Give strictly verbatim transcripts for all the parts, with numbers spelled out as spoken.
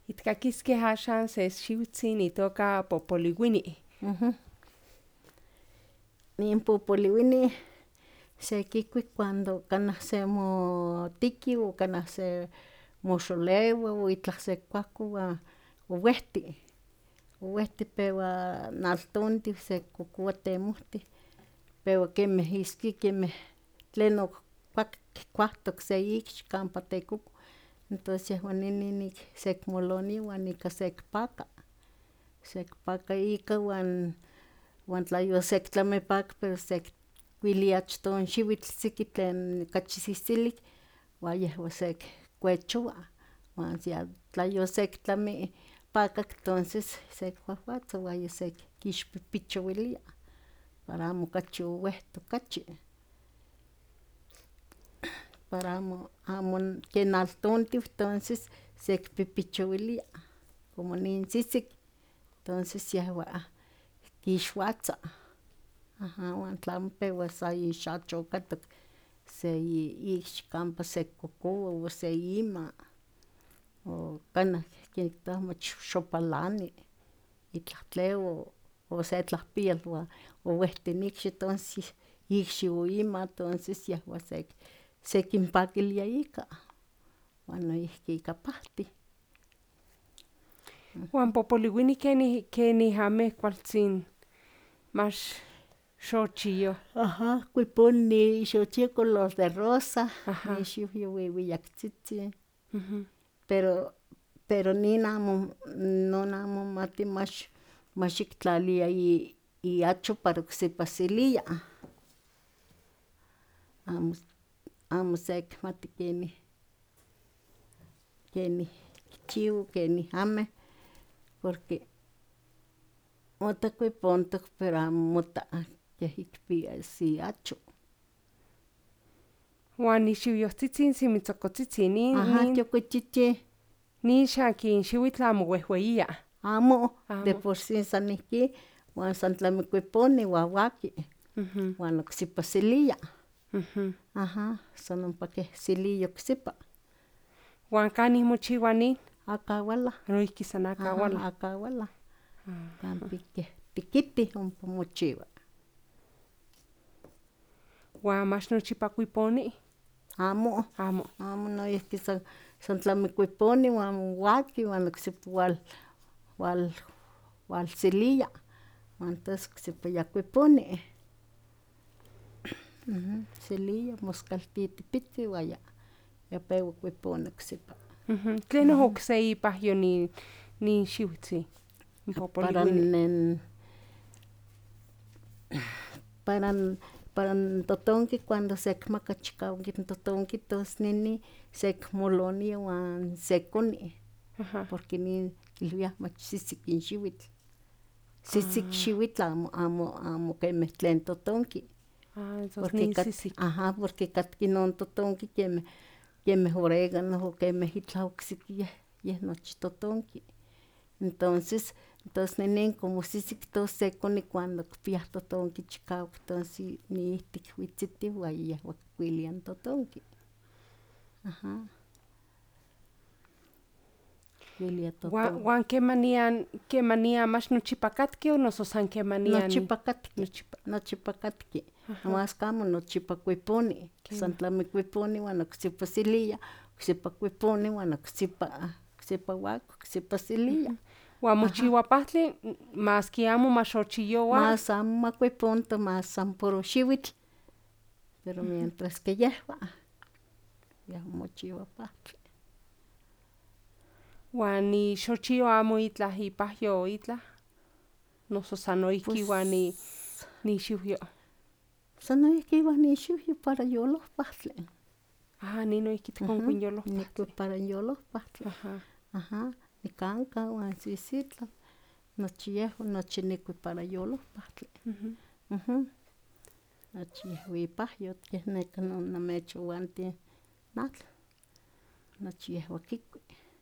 Itkakiskeh axan se xiutzin itoka popoliuini. Uh-huh. Nin popoliuini sekikuih cuando kanah semotiki o kanah se moxoleua o itlah sekuahku ua owehti, owehti pewa naltontiu sekokoua temohtih, pewa kemih iski kemih tlen okuak kuahtok se ikxi kampa tekoko, entos yehua inin ik sekmolonia uan ika sekipaka, sekipaka ika uan uan tla yosektlamepaka pero sekikuilia achtoh n xiuitl siki tlen okachi sihsilik uan yehua sekikuechowa, uan ya tla yosektlamepakak tonces sekuajkuatzah uan yosekixpipichouilia para amo okachi owehtok okachi, para amo amo ken altontiu tonces sekipipichouilia, como nin sisik tonces yehua kixuatza, aha, uan tlamo pewa sa ixachokatok se iikxi kampa sekokoua o se ima, o kanah kihtowa mach xopalani itlah tlewa o se tlahpial ua owehti n ikxi tonces ikxi o ima tonces yehua sek sekinpakilia ika, uan noihki ika pahtih. Uan popoliuini kenih kenih ameh kualtzin mach xochioh. Aha, kuipon ixochio color de rosa, Aha. ixiuyo wiwiyaktzitzi, Ujú. pero pero nin amo non amo mati mach maxiktlalia i iacho para oksepa selia, amo amo sekimati kenih kenih kichiua kenih ameh, porque mota kuipontok pero amo mota keh ikpias iacho. Uan ixiuyohtzitzin simitzokotzitzin nin Aha, nin tiokochichih nin xakin xiuitl amo wehweyia. amo, Amo. de por sí san ihkí uan san tlamikuiponi wawaki, Ujú, uan oksipa selia, ujú. aha, san ompa keh selia oksipa. Uan kanih mochiua nin, Akawalah, noihki san aha, akahualah. akawalah, kampa keh tikitih ompa mochiua. Uan mach nochipa kuiponi, Amo, amo. amo noihki san san tlamikuiponi uan waki uan oksipa wal wal walselia, uan tos oksipa ya kuiponi, ujú, selia moskaltitipitzin uan ya ya pewa kuiponi oksipa. Ujú. Tlenon okse ipahyo nin nin xiutzin, n Para popoliuini. nen para n para n totonki cuando sekimaka chikawak n totonki tos nini sekmolonia uan sekoni, Ajá. porque nin kilwiah mach sisik n xiuitl, sisik xiuitl amo amo amo kemih tlen totonki, Ah, entonces porque nin kat sisik. aha, porque katki non totonki kemih kemih oregano o kemih itlah oksiki yeh yeh nochi totonki, entonces tos ninin como sisik tos sekoni cuando kipiah totonki chikawak tos niihtik witzitih uan yehua kikuilia n totonki, aha, kikuilia Uan totonki. uan kemanian kemanian mach nochipa katki o noso san kemanian? Nochipa katki, Nochipa. nochipa katki, Ajá. nomas amo nochipa kuiponi, san tlamikuiponi uan oksipa selia, oksipa kuiponi uan oksipa oksipa waki, oksipa selia. Uan mochiua pahtli maski amo maxochioua. Mas amo makuiponto, mas san puro xiuitl, pero mientras que yehua, yehua mochiua pahtli. Uan ixochio amo itlah ipahyo itlah, noso san noihki Pues- iuan ni nixiuyo. San noihki iuan ixiuyo para yolohpahtli. Ah, nin noihki tikonkuih Ujú, yolohpahtli. nikui para yolohpahtli, Ajá. aha, nikanka uan sisitlah, nochi yehua nochi nikui para yolohpahtli, Ujú. ujú, nochi yehua ipahyo keh neka non namechowantih n atl, nochi yehua kikui.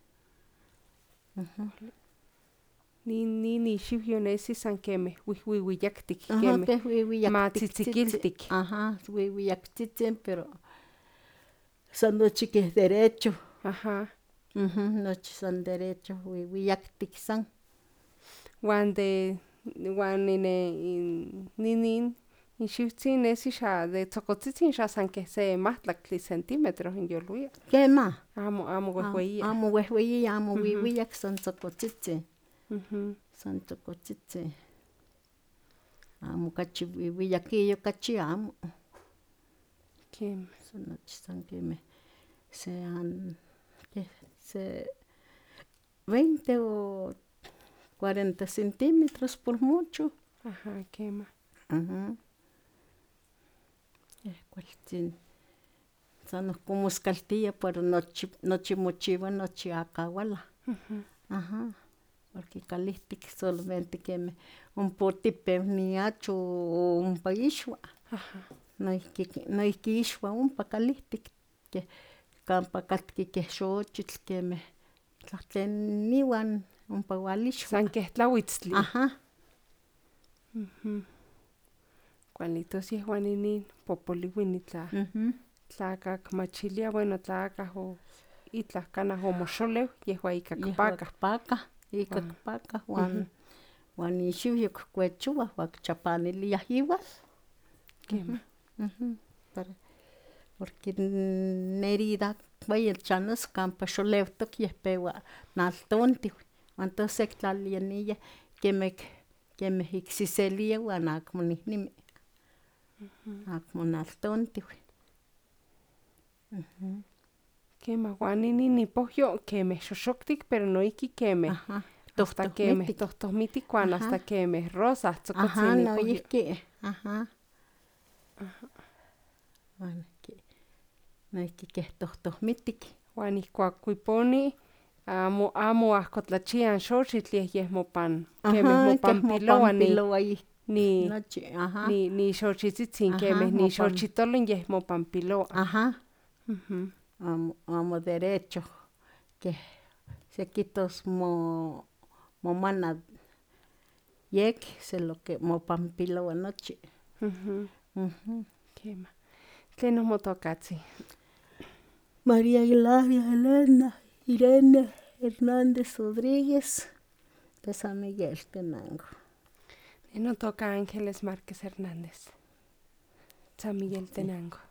Ujú. Nin nin ixiuyo nesi san kemih wihwiwiyaktik, Aha, kemih keh wiwiyaktik matzitzikiltik. tzitzi, aha, wiwiyaktzitzi pero san nochi keh derecho, Ajá. Mhm, nochi san derecho wiwiyaktik san. Uan de uan nine in ninin in xiutzin nesi xa de tzokotzitzin xa san keh se mahtlaktli centimetro inyolwia. Kema. Amo amo wehweyia. Amo wehweyia, amo Ujú. wiwiyak, san tzokotzitzin. Ujú. San tzokotzitzin. Amo kachi wiwiyakiyo kachi amo. Kema. San nochi san kemeh sean keh se veinte o cuarenta centímetros por mucho. Ajá, kema. Ajá. Yeh kualtzin san ohcon moskaltia pero nochi nochi mochiwa nochi akawalah. Ujú. Ajá. Porque kalihtik solamente kemeh ompa otipeu niacho o ompa ixwa. Ajá. Noihki noihki ixwa ompa kalihtik, keh kampa katki keh xochitl kemeh tlahtlen iwan ompa walixwa. San keh tlawitztli. Ajá. Ujú. Kuali tos yehuan inin popoliuih itlah Mhm. tla kakmachilia, bueno tla akah o itlah kanah omoxoleu yehua ika Yehua kipakah. kipakah, ika Ah. kipakah wan wan ixiuyo kikuechowah wan kichapaniliah iwan. Kema. Ujú. Para porque n herida weyi chanos kampa xoleutok yeh pewa naltontiw, wan tos sektlaliliania kemeh kemeh ikseselia wan akmo nihnimi. Akmo naltontiw. Ujú. Kema, wan inin ipohyo kemeh xoxoktik pero noihki kemeh Ajá. hasta kemeh Tohtohmitik. tohtohmitik wan Ajá. hasta kemeh rosa Ajá, tzokotzin ipohyo. noihki. Ajá. Wan ke noihki keh tohtohmitik. Wan ihkuak kuiponi amo amo ahkotlachia n xoxitl yeh yeh mopan kemeh Ajá, keh mopanpilowa ni mopanpilowa ih ni nochi, ajá. ni ni xochitzitzin Ajá, kemeh ni mopan- xochitolon yeh mopanpilowa. Ajá. Ujú. Amo amo derecho keh sekitos mo momana yek se lo que mopanpilowa nochi. Ujú. Ujú. Kema. Tlenon motokatzin? María Hilaria Elena Irene Hernández Rodríguez de San Miguel Tenango. Ne notoka Ángeles Márquez Hernández. San Miguel Tenango.